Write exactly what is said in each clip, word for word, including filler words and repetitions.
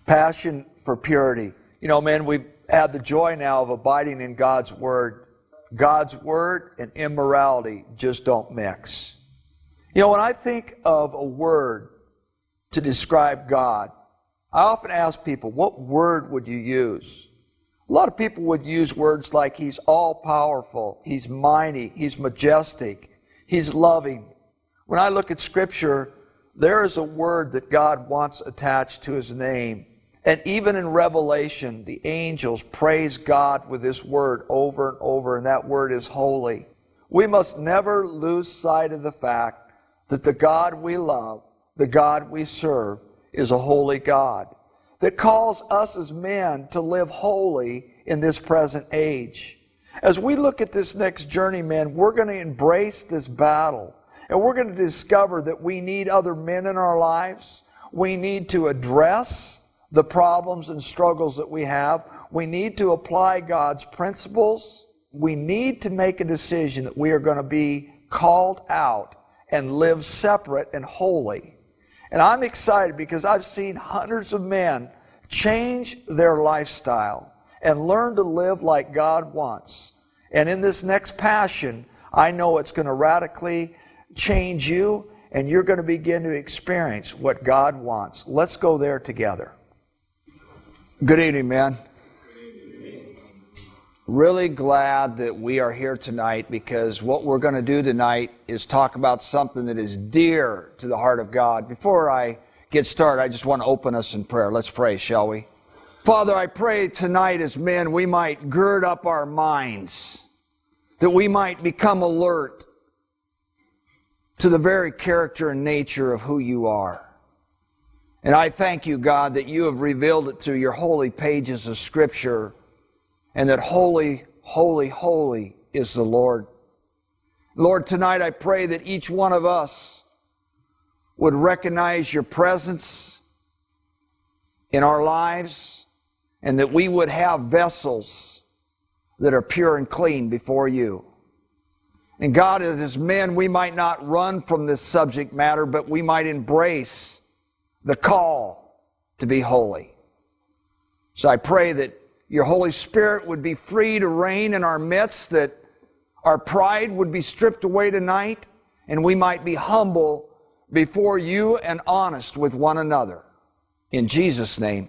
Passion for purity. You know, man, we've had the joy now of abiding in God's Word. God's Word and immorality just don't mix. You know, when I think of a word to describe God, I often ask people, what word would you use? A lot of people would use words like He's all-powerful, He's mighty, He's majestic, He's loving. When I look at Scripture, there is a word that God wants attached to His name. And even in Revelation, the angels praise God with this word over and over, and that word is holy. We must never lose sight of the fact that the God we love, the God we serve, is a holy God that calls us as men to live holy in this present age. As we look at this next journey, men, we're going to embrace this battle, and we're going to discover that we need other men in our lives. We need to address the problems and struggles that we have. We need to apply God's principles. We need to make a decision that we are going to be called out and live separate and holy. And I'm excited because I've seen hundreds of men change their lifestyle and learn to live like God wants. And in this next passion, I know it's going to radically change you, and you're going to begin to experience what God wants. Let's go there together. Good evening, man. Really glad that we are here tonight, because what we're going to do tonight is talk about something that is dear to the heart of God. Before I get started, I just want to open us in prayer. Let's pray, shall we? Father, I pray tonight as men we might gird up our minds, that we might become alert to the very character and nature of who you are. And I thank you, God, that you have revealed it through your holy pages of Scripture, and that holy, holy, holy is the Lord. Lord, tonight I pray that each one of us would recognize your presence in our lives, and that we would have vessels that are pure and clean before you. And God, as men, we might not run from this subject matter, but we might embrace the call to be holy. So I pray that your Holy Spirit would be free to reign in our midst, that our pride would be stripped away tonight, and we might be humble before you and honest with one another. In Jesus' name,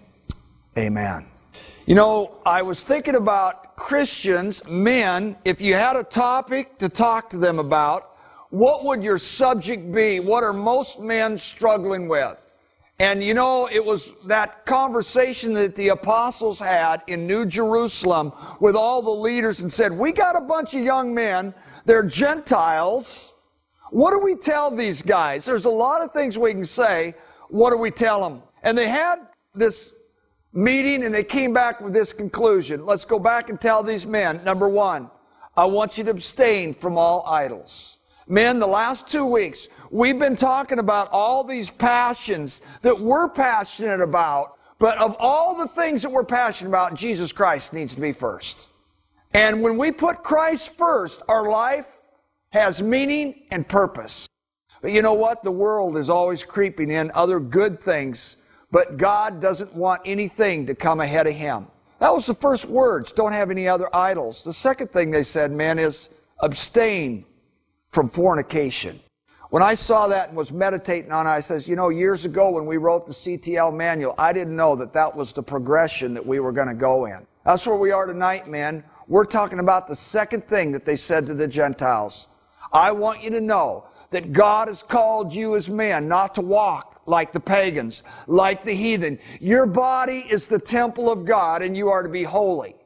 amen. You know, I was thinking about Christians, men, if you had a topic to talk to them about, what would your subject be? What are most men struggling with? And you know, it was that conversation that the apostles had in New Jerusalem with all the leaders and said, we got a bunch of young men, they're Gentiles. What do we tell these guys? There's a lot of things we can say. What do we tell them? And they had this meeting and they came back with this conclusion. Let's go back and tell these men, number one, I want you to abstain from all idols. Men, the last two weeks, we've been talking about all these passions that we're passionate about, but of all the things that we're passionate about, Jesus Christ needs to be first. And when we put Christ first, our life has meaning and purpose. But you know what? The world is always creeping in other good things, but God doesn't want anything to come ahead of Him. That was the first words, don't have any other idols. The second thing they said, man, is abstain from fornication. When I saw that and was meditating on it, I says, you know, years ago when we wrote the C T L manual, I didn't know that that was the progression that we were going to go in. That's where we are tonight, man. We're talking about the second thing that they said to the Gentiles. I want you to know that God has called you as men not to walk like the pagans, like the heathen. Your body is the temple of God, and you are to be holy.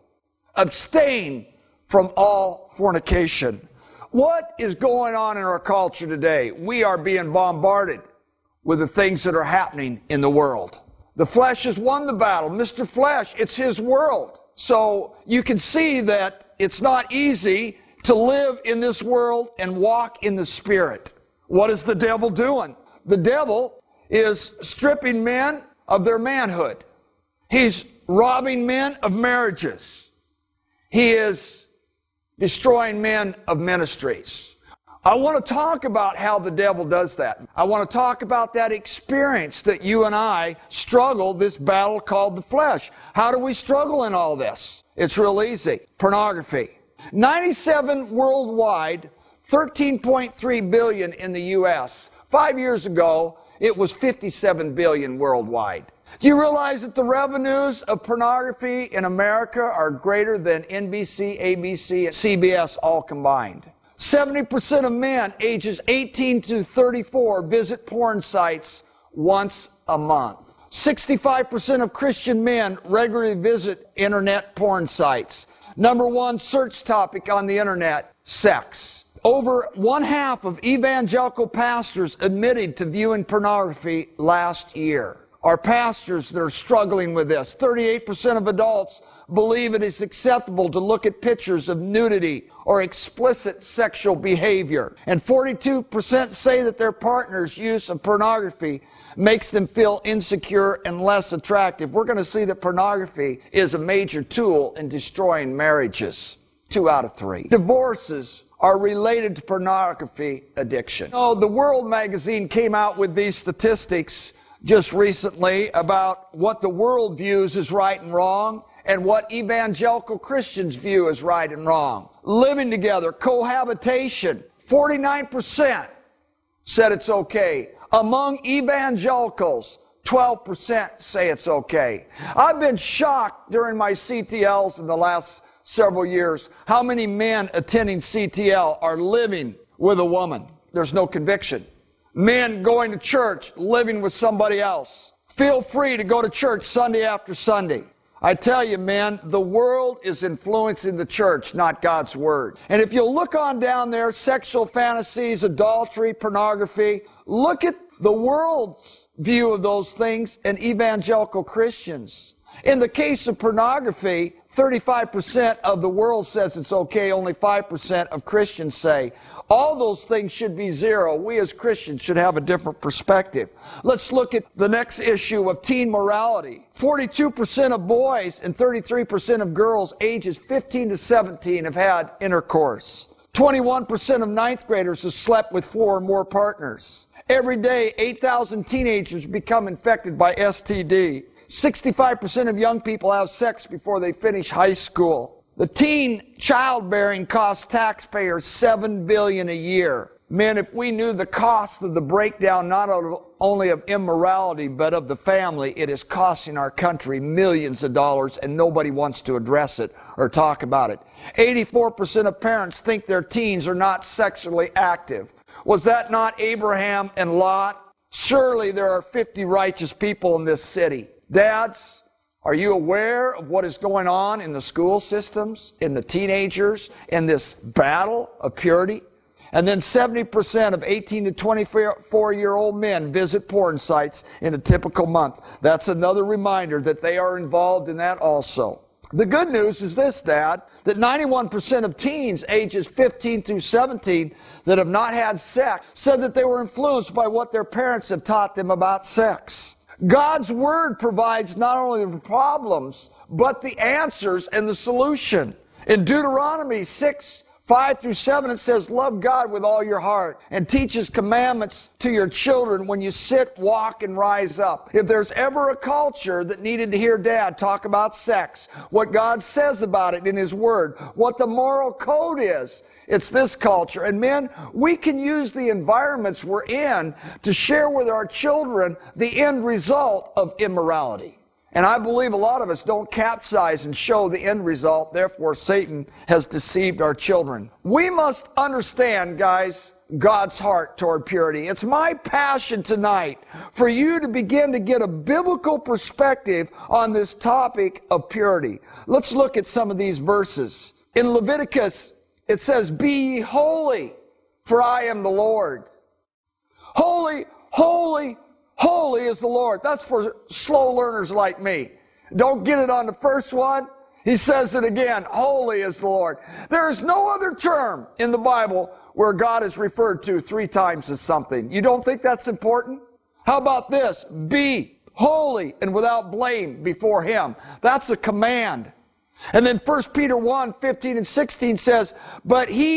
Abstain from all fornication. What is going on in our culture today? We are being bombarded with the things that are happening in the world. The flesh has won the battle. Mister Flesh, it's his world. So you can see that it's not easy to live in this world and walk in the Spirit. What is the devil doing? The devil is stripping men of their manhood. He's robbing men of marriages. He is destroying men of ministries. I want to talk about how the devil does that. I want to talk about that experience that you and I struggle, this battle called the flesh. How do we struggle in all this? It's real easy. Pornography. ninety-seven worldwide, thirteen point three billion in the U S. Five years ago, it was fifty-seven billion worldwide. Do you realize that the revenues of pornography in America are greater than N B C, A B C, and C B S all combined? seventy percent of men ages eighteen to thirty-four visit porn sites once a month. sixty-five percent of Christian men regularly visit internet porn sites. Number one search topic on the internet, sex. Over one half of evangelical pastors admitted to viewing pornography last year. Our pastors that are struggling with this. thirty-eight percent of adults believe it is acceptable to look at pictures of nudity or explicit sexual behavior. And forty-two percent say that their partner's use of pornography makes them feel insecure and less attractive. We're going to see that pornography is a major tool in destroying marriages. Two out of three. Divorces are related to pornography addiction. Oh, the World magazine came out with these statistics just recently about what the world views as right and wrong and what evangelical Christians view as right and wrong. Living together, cohabitation, forty-nine percent said it's okay. Among evangelicals, twelve percent say it's okay. I've been shocked during my C T Ls in the last several years how many men attending C T L are living with a woman. There's no conviction. Men going to church, living with somebody else. Feel free to go to church Sunday after Sunday. I tell you, man, the world is influencing the church, not God's Word. And if you'll look on down there, sexual fantasies, adultery, pornography, look at the world's view of those things and evangelical Christians. In the case of pornography, thirty-five percent of the world says it's okay, only five percent of Christians say. All those things should be zero. We as Christians should have a different perspective. Let's look at the next issue of teen morality. forty-two percent of boys and thirty-three percent of girls ages fifteen to seventeen have had intercourse. twenty-one percent of ninth graders have slept with four or more partners. Every day, eight thousand teenagers become infected by S T D. sixty-five percent of young people have sex before they finish high school. The teen childbearing costs taxpayers seven billion dollars a year. Men, if we knew the cost of the breakdown not only of immorality but of the family, it is costing our country millions of dollars and nobody wants to address it or talk about it. eighty-four percent of parents think their teens are not sexually active. Was that not Abraham and Lot? Surely there are fifty righteous people in this city. Dads, are you aware of what is going on in the school systems, in the teenagers, in this battle of purity? And then seventy percent of eighteen to twenty-four-year-old men visit porn sites in a typical month. That's another reminder that they are involved in that also. The good news is this, Dad, that ninety-one percent of teens ages fifteen through seventeen that have not had sex said that they were influenced by what their parents have taught them about sex. God's Word provides not only the problems, but the answers and the solution. In Deuteronomy six, five through seven, it says, love God with all your heart and teach His commandments to your children when you sit, walk, and rise up. If there's ever a culture that needed to hear Dad talk about sex, what God says about it in His Word, what the moral code is, it's this culture. And men, we can use the environments we're in to share with our children the end result of immorality. And I believe a lot of us don't capsize and show the end result. Therefore, Satan has deceived our children. We must understand, guys, God's heart toward purity. It's my passion tonight for you to begin to get a biblical perspective on this topic of purity. Let's look at some of these verses. In Leviticus, it says, be ye holy, for I am the Lord. Holy, holy, holy is the Lord. That's for slow learners like me. Don't get it on the first one. He says it again, holy is the Lord. There is no other term in the Bible where God is referred to three times as something. You don't think that's important? How about this? Be holy and without blame before Him. That's a command. And then First Peter one, fifteen and sixteen says, but he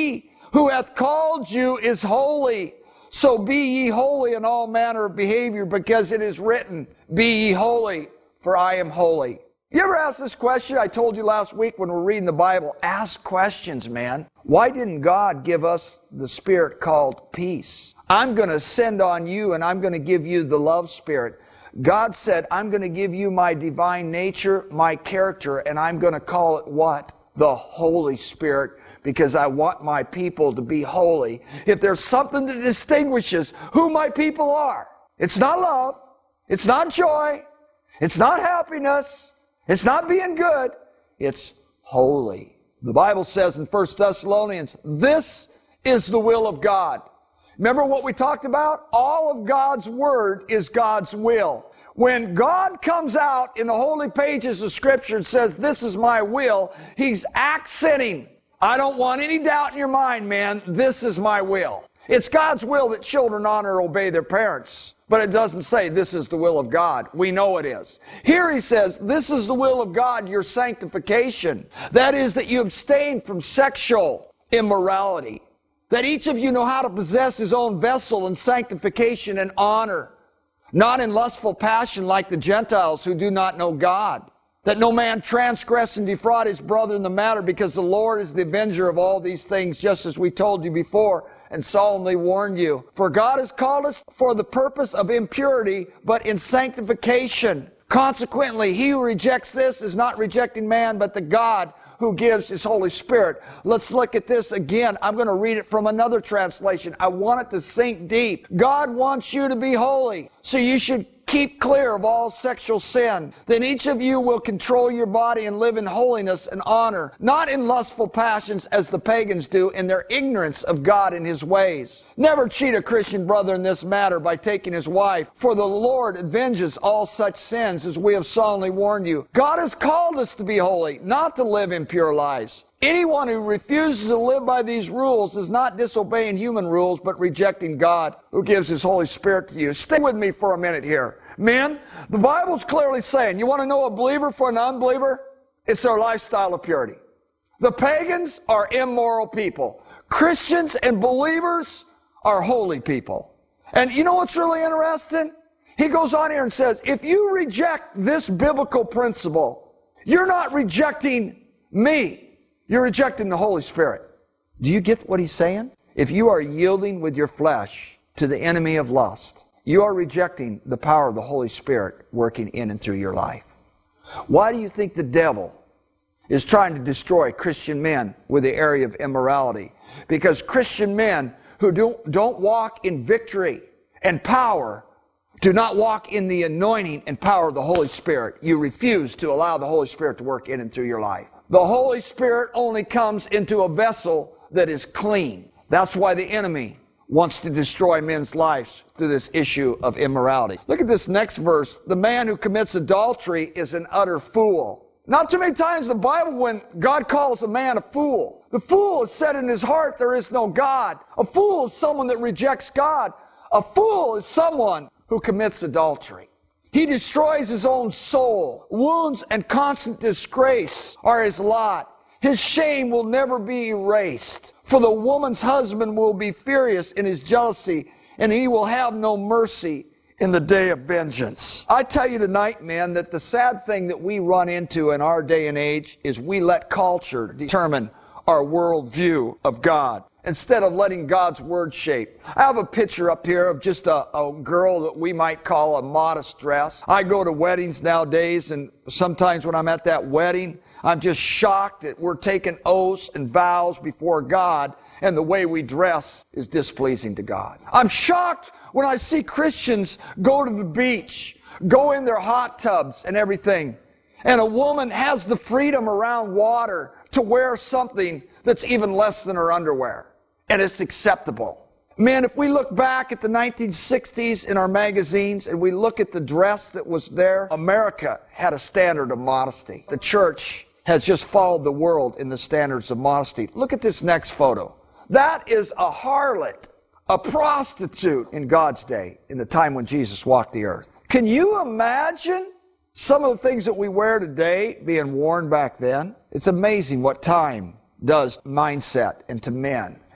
who hath called you is holy. So be ye holy in all manner of behavior, because it is written, be ye holy, for I am holy. You ever ask this question? I told you last week when we're reading the Bible, ask questions, man. Why didn't God give us the spirit called peace? I'm going to send on you and I'm going to give you the love spirit. God said, I'm going to give you my divine nature, my character, and I'm going to call it what? The Holy Spirit, because I want my people to be holy. If there's something that distinguishes who my people are, it's not love, it's not joy, it's not happiness, it's not being good, it's holy. The Bible says in First Thessalonians, this is the will of God. Remember what we talked about? All of God's Word is God's will. When God comes out in the holy pages of Scripture and says, this is my will, He's accenting. I don't want any doubt in your mind, man. This is my will. It's God's will that children honor or obey their parents. But it doesn't say this is the will of God. We know it is. Here he says, this is the will of God, your sanctification. That is, that you abstain from sexual immorality. That each of you know how to possess his own vessel in sanctification and honor, not in lustful passion like the Gentiles who do not know God. That no man transgress and defraud his brother in the matter, because the Lord is the avenger of all these things, just as we told you before and solemnly warned you. For God has called us for the purpose of impurity, but in sanctification. Consequently, he who rejects this is not rejecting man, but the God who gives his Holy Spirit. Let's look at this again. I'm going to read it from another translation. I want it to sink deep. God wants you to be holy, so you should keep clear of all sexual sin. Then each of you will control your body and live in holiness and honor, not in lustful passions as the pagans do in their ignorance of God and His ways. Never cheat a Christian brother in this matter by taking his wife, for the Lord avenges all such sins, as we have solemnly warned you. God has called us to be holy, not to live impure lives. Anyone who refuses to live by these rules is not disobeying human rules, but rejecting God who gives His Holy Spirit to you. Stay with me for a minute here. Men, the Bible's clearly saying, you want to know a believer from an unbeliever? It's their lifestyle of purity. The pagans are immoral people. Christians and believers are holy people. And you know what's really interesting? He goes on here and says, if you reject this biblical principle, you're not rejecting me. You're rejecting the Holy Spirit. Do you get what he's saying? If you are yielding with your flesh to the enemy of lust, you are rejecting the power of the Holy Spirit working in and through your life. Why do you think the devil is trying to destroy Christian men with the area of immorality? Because Christian men who don't, don't walk in victory and power do not walk in the anointing and power of the Holy Spirit. You refuse to allow the Holy Spirit to work in and through your life. The Holy Spirit only comes into a vessel that is clean. That's why the enemy wants to destroy men's lives through this issue of immorality. Look at this next verse. The man who commits adultery is an utter fool. Not too many times in the Bible when God calls a man a fool. The fool has said in his heart there is no God. A fool is someone that rejects God. A fool is someone who commits adultery. He destroys his own soul. Wounds and constant disgrace are his lot. His shame will never be erased. For the woman's husband will be furious in his jealousy, and he will have no mercy in the day of vengeance. I tell you tonight, man, that the sad thing that we run into in our day and age is we let culture determine our worldview of God, instead of letting God's Word shape. I have a picture up here of just a, a girl that we might call a modest dress. I go to weddings nowadays, and sometimes when I'm at that wedding, I'm just shocked that we're taking oaths and vows before God, and the way we dress is displeasing to God. I'm shocked when I see Christians go to the beach, go in their hot tubs and everything, and a woman has the freedom around water to wear something that's even less than her underwear. And it's acceptable. Man, if we look back at the nineteen sixties in our magazines and we look at the dress that was there, America had a standard of modesty. The church has just followed the world in the standards of modesty. Look at this next photo. That is a harlot, a prostitute in God's day, in the time when Jesus walked the earth. Can you imagine some of the things that we wear today being worn back then? It's amazing what time does mindset and to men.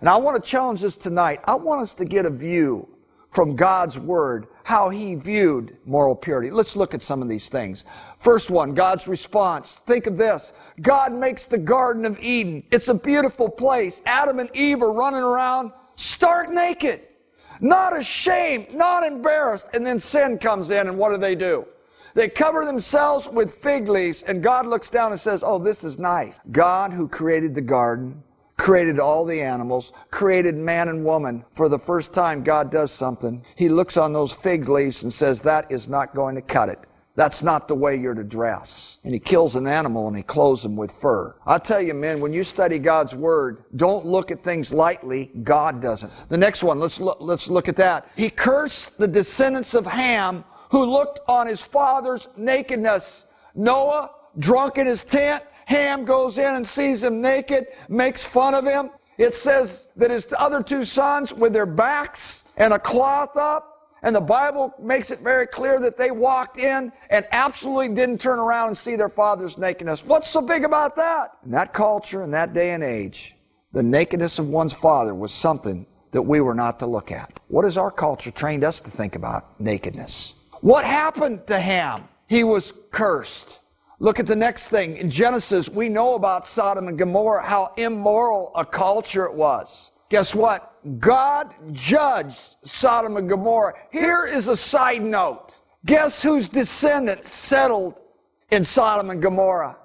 And I want to challenge us tonight. I want us to get a view from God's Word, how He viewed moral purity. Let's look at some of these things. First one, God's response. Think of this. God makes the Garden of Eden. It's a beautiful place. Adam and Eve are running around stark naked, not ashamed, not embarrassed. And then sin comes in, and what do they do? They cover themselves with fig leaves, and God looks down and says, oh, this is nice. God, who created the garden, created all the animals, created man and woman. For the first time, God does something. He looks on those fig leaves and says, that is not going to cut it. That's not the way you're to dress. And He kills an animal and He clothes him with fur. I tell you, men, when you study God's Word, don't look at things lightly. God doesn't. The next one, let's look, let's look at that. He cursed the descendants of Ham, who looked on his father's nakedness. Noah, drunk in his tent, Ham goes in and sees him naked, makes fun of him. It says that his other two sons, with their backs and a cloth up, and the Bible makes it very clear that they walked in and absolutely didn't turn around and see their father's nakedness. What's so big about that? In that culture, in that day and age, the nakedness of one's father was something that we were not to look at. What has our culture trained us to think about nakedness? What happened to Ham? He was cursed. Look at the next thing. In Genesis, we know about Sodom and Gomorrah, how immoral a culture it was. Guess what? God judged Sodom and Gomorrah. Here is a side note. Guess whose descendants settled in Sodom and Gomorrah?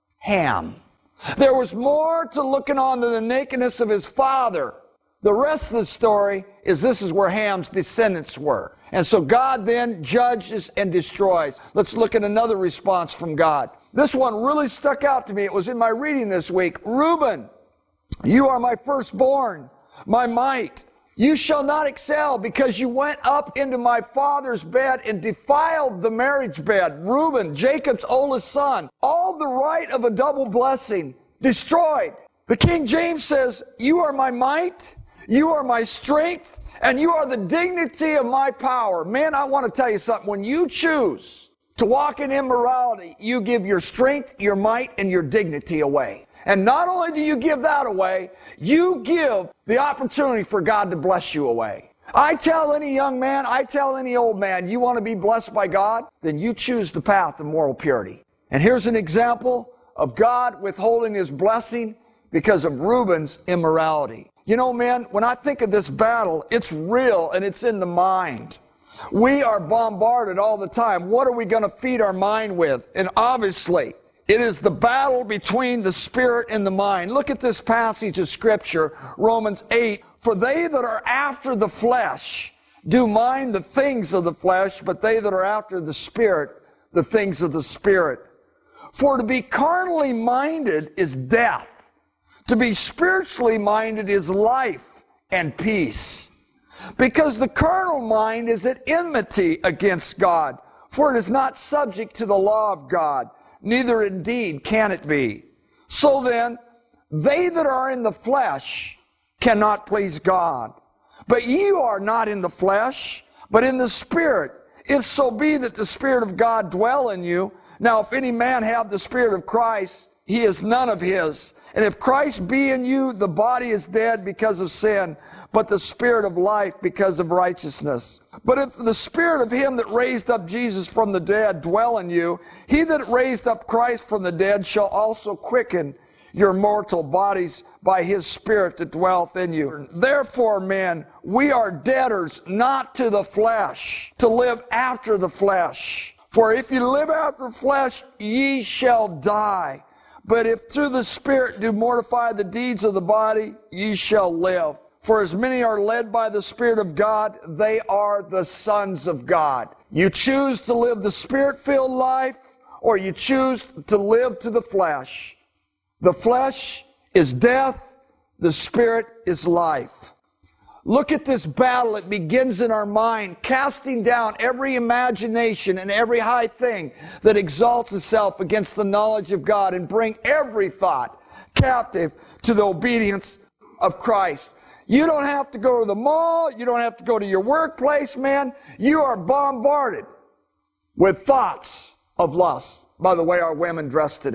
Ham. There was more to looking on than the nakedness of his father. The rest of the story is this is where Ham's descendants were. And so God then judges and destroys. Let's look at another response from God. This one really stuck out to me. It was in my reading this week. Reuben, you are my firstborn, my might. You shall not excel because you went up into my father's bed and defiled the marriage bed. Reuben, Jacob's oldest son, all the right of a double blessing, destroyed. The King James says, you are my might, you are my strength, and you are the dignity of my power. Man, I want to tell you something. When you choose to walk in immorality, you give your strength, your might, and your dignity away. And not only do you give that away, you give the opportunity for God to bless you away. I tell any young man, I tell any old man, you want to be blessed by God? Then you choose the path of moral purity. And here's an example of God withholding His blessing because of Reuben's immorality. You know, man, when I think of this battle, it's real and it's in the mind. We are bombarded all the time. What are we going to feed our mind with? And obviously, it is the battle between the spirit and the mind. Look at this passage of Scripture, Romans eight. For they that are after the flesh do mind the things of the flesh, but they that are after the Spirit, the things of the Spirit. For to be carnally minded is death. To be spiritually minded is life and peace. Because the carnal mind is at enmity against God, for it is not subject to the law of God, neither indeed can it be. So then, they that are in the flesh cannot please God. But you are not in the flesh, but in the Spirit, if so be that the Spirit of God dwell in you. Now, if any man have the Spirit of Christ, he is none of his. And if Christ be in you, the body is dead because of sin, but the Spirit of life because of righteousness. But if the Spirit of Him that raised up Jesus from the dead dwell in you, He that raised up Christ from the dead shall also quicken your mortal bodies by His Spirit that dwelleth in you. Therefore, men, we are debtors not to the flesh, to live after the flesh. For if you live after the flesh, ye shall die. But if through the Spirit do mortify the deeds of the body, ye shall live. For as many are led by the Spirit of God, they are the sons of God. You choose to live the Spirit-filled life, or you choose to live to the flesh. The flesh is death, the Spirit is life. Look at this battle. It begins in our mind, casting down every imagination and every high thing that exalts itself against the knowledge of God, and bring every thought captive to the obedience of Christ. You don't have to go to the mall. You don't have to go to your workplace, man. You are bombarded with thoughts of lust by the way our women dress today.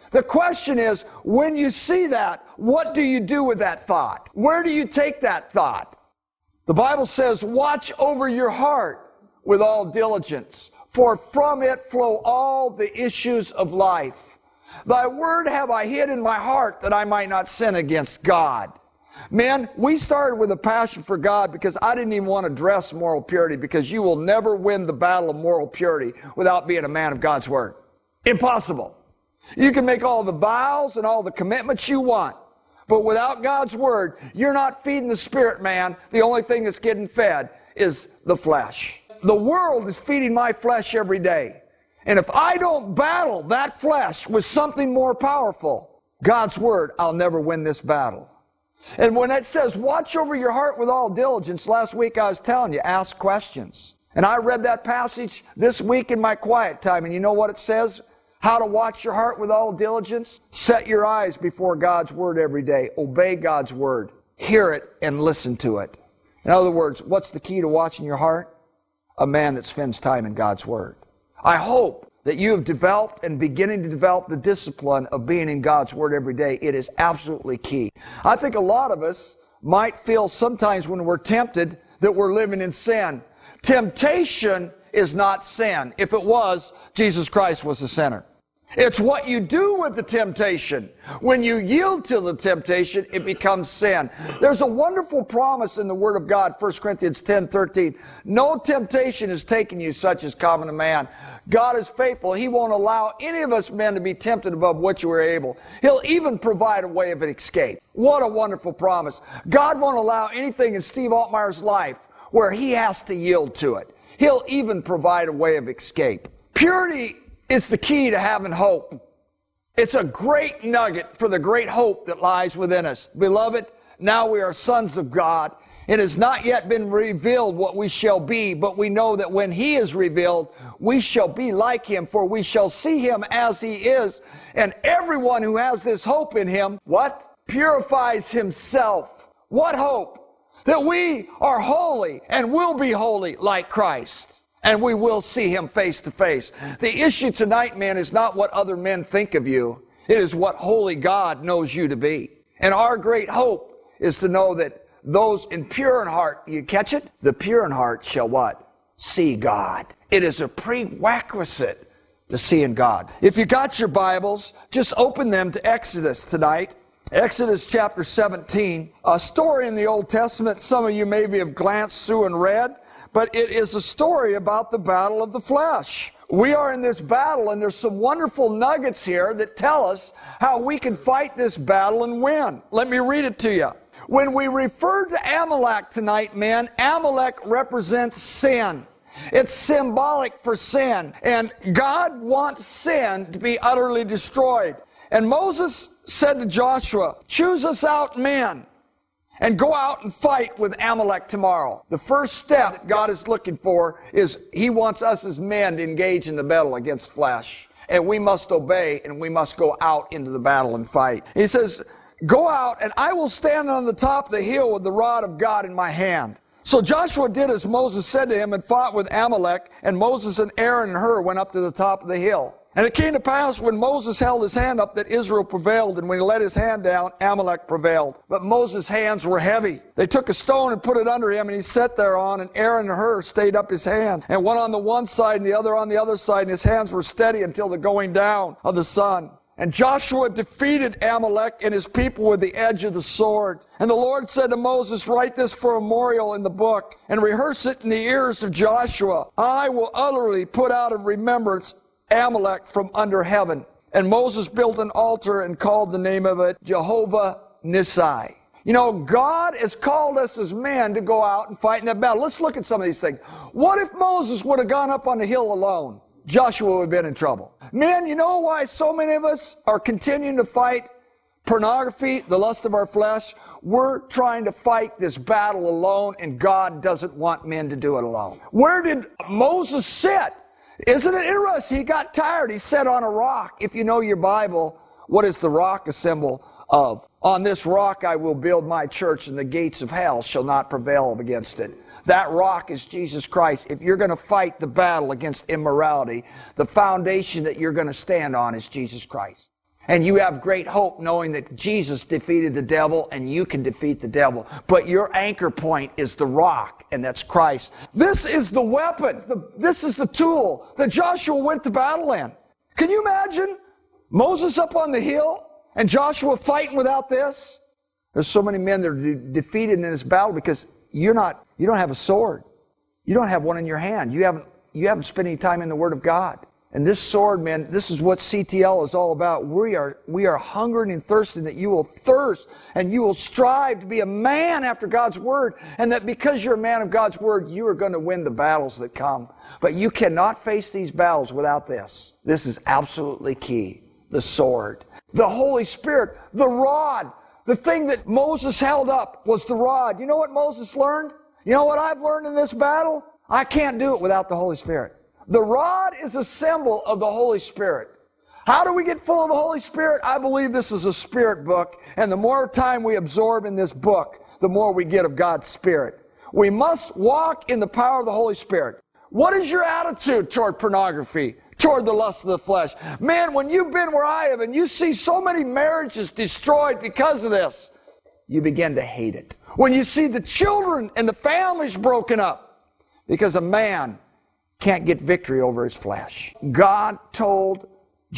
The question is, when you see that, what do you do with that thought? Where do you take that thought? The Bible says, watch over your heart with all diligence, for from it flow all the issues of life. Thy word have I hid in my heart that I might not sin against God. Man, we started with a passion for God because I didn't even want to address moral purity, because you will never win the battle of moral purity without being a man of God's word. Impossible. You can make all the vows and all the commitments you want, but without God's word, you're not feeding the spirit, man. The only thing that's getting fed is the flesh. The world is feeding my flesh every day. And if I don't battle that flesh with something more powerful, God's word, I'll never win this battle. And when it says, watch over your heart with all diligence, last week I was telling you, ask questions. And I read that passage this week in my quiet time, and you know what it says? How to watch your heart with all diligence? Set your eyes before God's word every day. Obey God's word. Hear it and listen to it. In other words, what's the key to watching your heart? A man that spends time in God's word. I hope that you have developed and beginning to develop the discipline of being in God's word every day. It is absolutely key. I think a lot of us might feel sometimes when we're tempted that we're living in sin. Temptation is not sin. If it was, Jesus Christ was a sinner. It's what you do with the temptation. When you yield to the temptation, it becomes sin. There's a wonderful promise in the Word of God, First Corinthians ten thirteen. No temptation has taken you such as common to man. God is faithful. He won't allow any of us men to be tempted above what you are able. He'll even provide a way of escape. What a wonderful promise. God won't allow anything in Steve Altmeier's life where he has to yield to it. He'll even provide a way of escape. Purity is the key to having hope. It's a great nugget for the great hope that lies within us. Beloved, now we are sons of God. It has not yet been revealed what we shall be, but we know that when He is revealed, we shall be like Him, for we shall see Him as He is. And everyone who has this hope in Him, what? Purifies himself. What hope? That we are holy and will be holy like Christ. And we will see Him face to face. The issue tonight, man, is not what other men think of you. It is what holy God knows you to be. And our great hope is to know that those in pure in heart, you catch it? The pure in heart shall what? See God. It is a prerequisite to seeing God. If you got your Bibles, just open them to Exodus tonight. Exodus chapter seventeen, a story in the Old Testament some of you maybe have glanced through and read, but it is a story about the battle of the flesh. We are in this battle, and there's some wonderful nuggets here that tell us how we can fight this battle and win. Let me read it to you. When we refer to Amalek tonight, men, Amalek represents sin. It's symbolic for sin, and God wants sin to be utterly destroyed. And Moses said to Joshua, choose us out men and go out and fight with Amalek tomorrow. The first step that God is looking for is He wants us as men to engage in the battle against flesh. And we must obey, and we must go out into the battle and fight. He says, go out, and I will stand on the top of the hill with the rod of God in my hand. So Joshua did as Moses said to him and fought with Amalek, and Moses and Aaron and Hur went up to the top of the hill. And it came to pass when Moses held his hand up that Israel prevailed, and when he let his hand down, Amalek prevailed. But Moses' hands were heavy. They took a stone and put it under him, and he sat thereon, and Aaron and Hur stayed up his hand, and one on the one side and the other on the other side, and his hands were steady until the going down of the sun. And Joshua defeated Amalek and his people with the edge of the sword. And the Lord said to Moses, write this for a memorial in the book, and rehearse it in the ears of Joshua. I will utterly put out of remembrance Amalek from under heaven. And Moses built an altar and called the name of it Jehovah Nissi. You know, God has called us as men to go out and fight in that battle. Let's look at some of these things. What if Moses would have gone up on the hill alone? Joshua would have been in trouble. Men, you know why so many of us are continuing to fight pornography, the lust of our flesh? We're trying to fight this battle alone, and God doesn't want men to do it alone. Where did Moses sit? Isn't it interesting? He got tired. He sat on a rock. If you know your Bible, what is the rock a symbol of? On this rock I will build my church, and the gates of hell shall not prevail against it. That rock is Jesus Christ. If you're going to fight the battle against immorality, the foundation that you're going to stand on is Jesus Christ. And you have great hope knowing that Jesus defeated the devil and you can defeat the devil. But your anchor point is the rock, and that's Christ. This is the weapon. The, this is the tool that Joshua went to battle in. Can you imagine Moses up on the hill and Joshua fighting without this? There's so many men that are de- defeated in this battle because you're not, you don't have a sword. You don't have one in your hand. You haven't, you haven't spent any time in the Word of God. And this sword, man, this is what C T L is all about. We are, we are hungering and thirsting that you will thirst and you will strive to be a man after God's Word. And that because you're a man of God's Word, you are going to win the battles that come. But you cannot face these battles without this. This is absolutely key. The sword. The Holy Spirit. The rod. The thing that Moses held up was the rod. You know what Moses learned? You know what I've learned in this battle? I can't do it without the Holy Spirit. The rod is a symbol of the Holy Spirit. How do we get full of the Holy Spirit? I believe this is a spirit book, and the more time we absorb in this book, the more we get of God's Spirit. We must walk in the power of the Holy Spirit. What is your attitude toward pornography, toward the lust of the flesh? Man, when you've been where I have and you see so many marriages destroyed because of this, you begin to hate it. When you see the children and the families broken up because a man can't get victory over his flesh. God told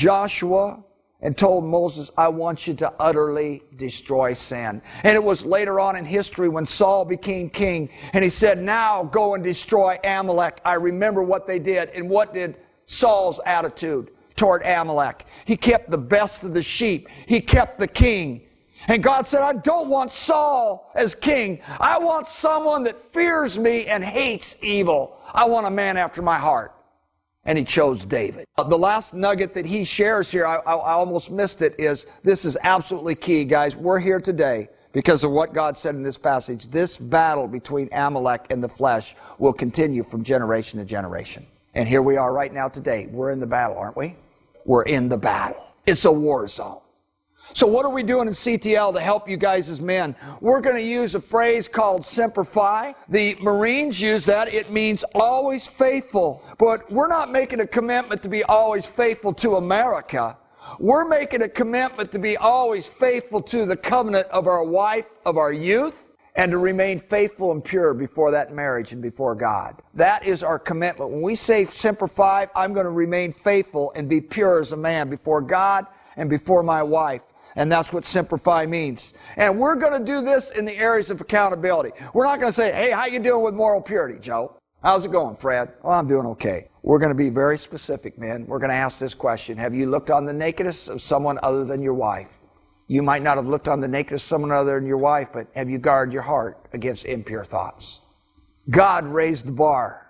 Joshua and told Moses, I want you to utterly destroy sin. And it was later on in history when Saul became king and he said, now go and destroy Amalek. I remember what they did. And what did Saul's attitude toward Amalek? He kept the best of the sheep. He kept the king. And God said, I don't want Saul as king. I want someone that fears me and hates evil. I want a man after my heart. And he chose David. The last nugget that he shares here, I, I, I almost missed it, is this is absolutely key, guys. We're here today because of what God said in this passage. This battle between Amalek and the flesh will continue from generation to generation. And here we are right now today. We're in the battle, aren't we? We're in the battle. It's a war zone. So what are we doing in C T L to help you guys as men? We're going to use a phrase called Semper Fi. The Marines use that. It means always faithful. But we're not making a commitment to be always faithful to America. We're making a commitment to be always faithful to the covenant of our wife, of our youth, and to remain faithful and pure before that marriage and before God. That is our commitment. When we say Semper Fi, I'm going to remain faithful and be pure as a man before God and before my wife. And that's what Semper Fi means. And we're going to do this in the areas of accountability. We're not going to say, hey, how you doing with moral purity, Joe? How's it going, Fred? Oh, I'm doing okay. We're going to be very specific, man. We're going to ask this question. Have you looked on the nakedness of someone other than your wife? You might not have looked on the nakedness of someone other than your wife, but have you guarded your heart against impure thoughts? God raised the bar.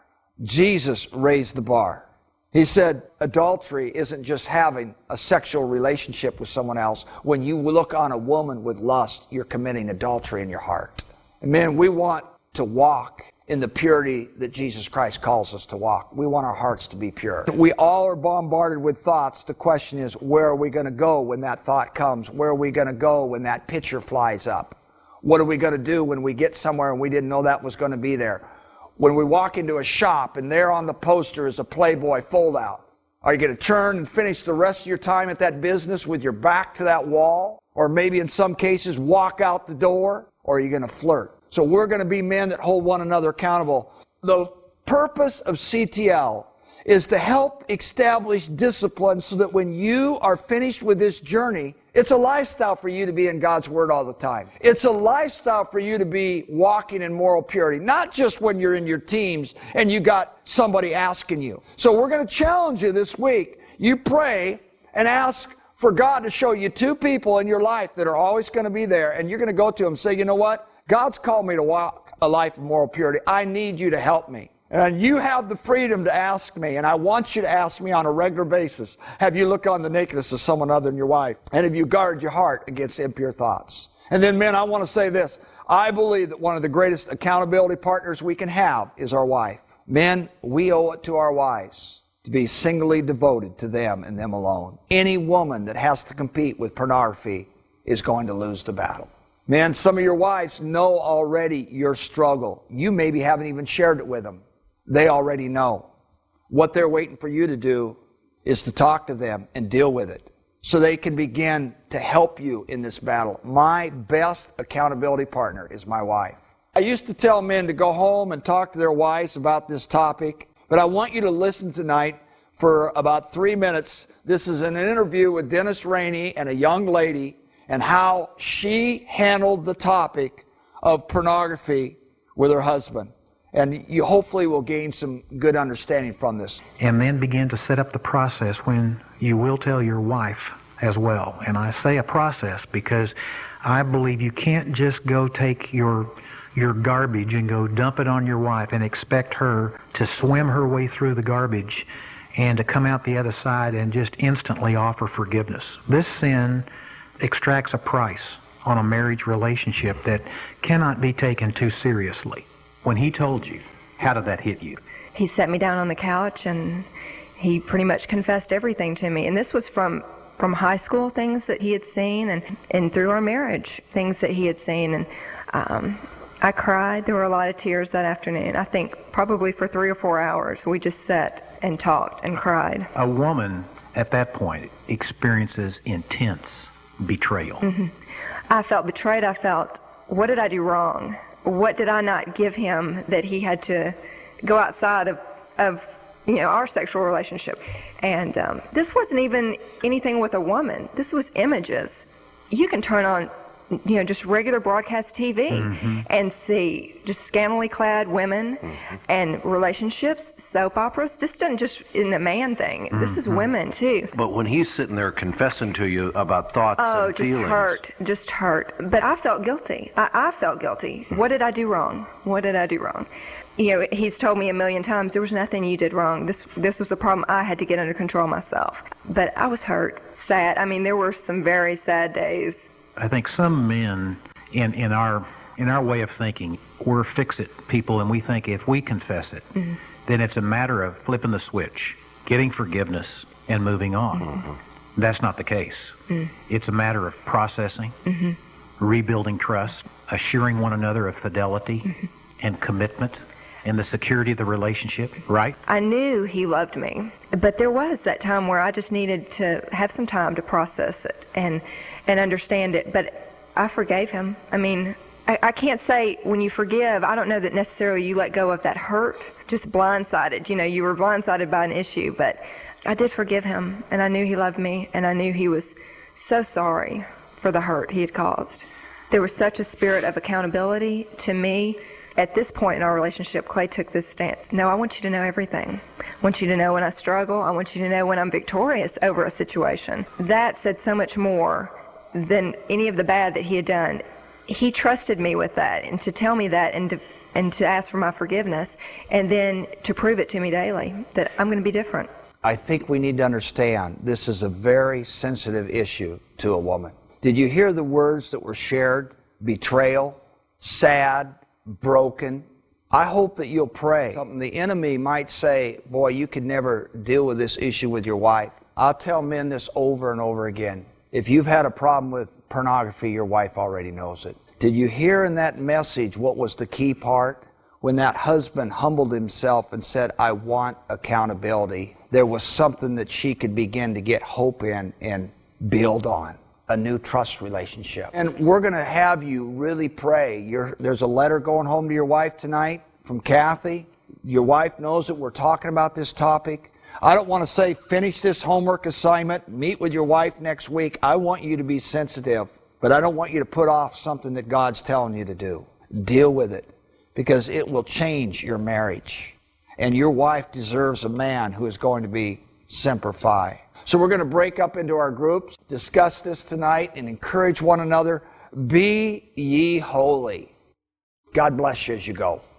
Jesus raised the bar. He said adultery isn't just having a sexual relationship with someone else. When you look on a woman with lust, you're committing adultery in your heart. And man, we want to walk in the purity that Jesus Christ calls us to walk. We want our hearts to be pure. We all are bombarded with thoughts. The question is, where are we going to go when that thought comes? Where are we going to go when that picture flies up? What are we going to do when we get somewhere and we didn't know that was going to be there? When we walk into a shop and there on the poster is a Playboy fold-out, are you going to turn and finish the rest of your time at that business with your back to that wall? Or maybe in some cases walk out the door? Or are you going to flirt? So we're going to be men that hold one another accountable. The purpose of C T L is to help establish discipline so that when you are finished with this journey, it's a lifestyle for you to be in God's Word all the time. It's a lifestyle for you to be walking in moral purity, not just when you're in your teens and you got somebody asking you. So we're going to challenge you this week. You pray and ask for God to show you two people in your life that are always going to be there, and you're going to go to them and say, you know what? God's called me to walk a life of moral purity. I need you to help me. And you have the freedom to ask me, and I want you to ask me on a regular basis, have you looked on the nakedness of someone other than your wife? And have you guarded your heart against impure thoughts? And then, men, I want to say this. I believe that one of the greatest accountability partners we can have is our wife. Men, we owe it to our wives to be singly devoted to them and them alone. Any woman that has to compete with pornography is going to lose the battle. Men, some of your wives know already your struggle. You maybe haven't even shared it with them. They already know. What they're waiting for you to do is to talk to them and deal with it. so they can begin to help you in this battle. My best accountability partner is my wife. I used to tell men to go home and talk to their wives about this topic, but I want you to listen tonight for about three minutes. This is an interview with Dennis Rainey and a young lady, and how she handled the topic of pornography with her husband. And you hopefully will gain some good understanding from this. And then begin to set up the process when you will tell your wife as well. And I say a process because I believe you can't just go take your your garbage and go dump it on your wife and expect her to swim her way through the garbage and to come out the other side and just instantly offer forgiveness. This sin extracts a price on a marriage relationship that cannot be taken too seriously. When he told you, how did that hit you? He sat me down on the couch and he pretty much confessed everything to me. And this was from, from high school, things that he had seen, and, and through our marriage, things that he had seen. And um, I cried. There were a lot of tears that afternoon. I think probably for three or four hours we just sat and talked and cried. A woman at that point experiences intense betrayal. Mm-hmm. I felt betrayed. I felt, what did I do wrong? What did I not give him that he had to go outside of, of you know, our sexual relationship? And um, this wasn't even anything with a woman. This was images. You can turn on, you know, just regular broadcast T V mm-hmm. and see just scantily clad women mm-hmm. and relationships, soap operas. This doesn't just in a man thing. Mm-hmm. This is women too. But when he's sitting there confessing to you about thoughts oh, and feelings. Oh, just hurt, just hurt. But I felt guilty. I, I felt guilty. What did I do wrong? What did I do wrong? You know, he's told me a million times, there was nothing you did wrong. This this was a problem I had to get under control myself. But I was hurt, sad. I mean, there were some very sad days. I think some men in, in our in our way of thinking, we're fix-it people, and we think if we confess it, mm-hmm. then it's a matter of flipping the switch, getting forgiveness, and moving on. Mm-hmm. That's not the case. Mm-hmm. It's a matter of processing, mm-hmm. rebuilding trust, assuring one another of fidelity mm-hmm. and commitment and the security of the relationship, right? I knew he loved me, but there was that time where I just needed to have some time to process it and and understand it. But I forgave him. I mean, I, I can't say when you forgive, I don't know that necessarily you let go of that hurt, just blindsided. You know, you were blindsided by an issue, but I did forgive him, and I knew he loved me, and I knew he was so sorry for the hurt he had caused. There was such a spirit of accountability to me. At this point in our relationship, Clay took this stance. No, I want you to know everything. I want you to know when I struggle. I want you to know when I'm victorious over a situation. That said so much more than any of the bad that he had done. He trusted me with that, and to tell me that, and to, and to ask for my forgiveness, and then to prove it to me daily that I'm going to be different. I think we need to understand this is a very sensitive issue to a woman. Did you hear the words that were shared? Betrayal, sad, broken. I hope that you'll pray. Something the enemy might say, boy, you could never deal with this issue with your wife. I'll tell men this over and over again. If you've had a problem with pornography, your wife already knows it. Did you hear in that message what was the key part? When that husband humbled himself and said, I want accountability, there was something that she could begin to get hope in and build on. A new trust relationship. And we're going to have you really pray. You're, there's a letter going home to your wife tonight from Kathy. Your wife knows that we're talking about this topic. I don't want to say finish this homework assignment, meet with your wife next week. I want you to be sensitive, but I don't want you to put off something that God's telling you to do. Deal with it, because it will change your marriage. And your wife deserves a man who is going to be Semper Fi. So we're going to break up into our groups, discuss this tonight, and encourage one another. Be ye holy. God bless you as you go.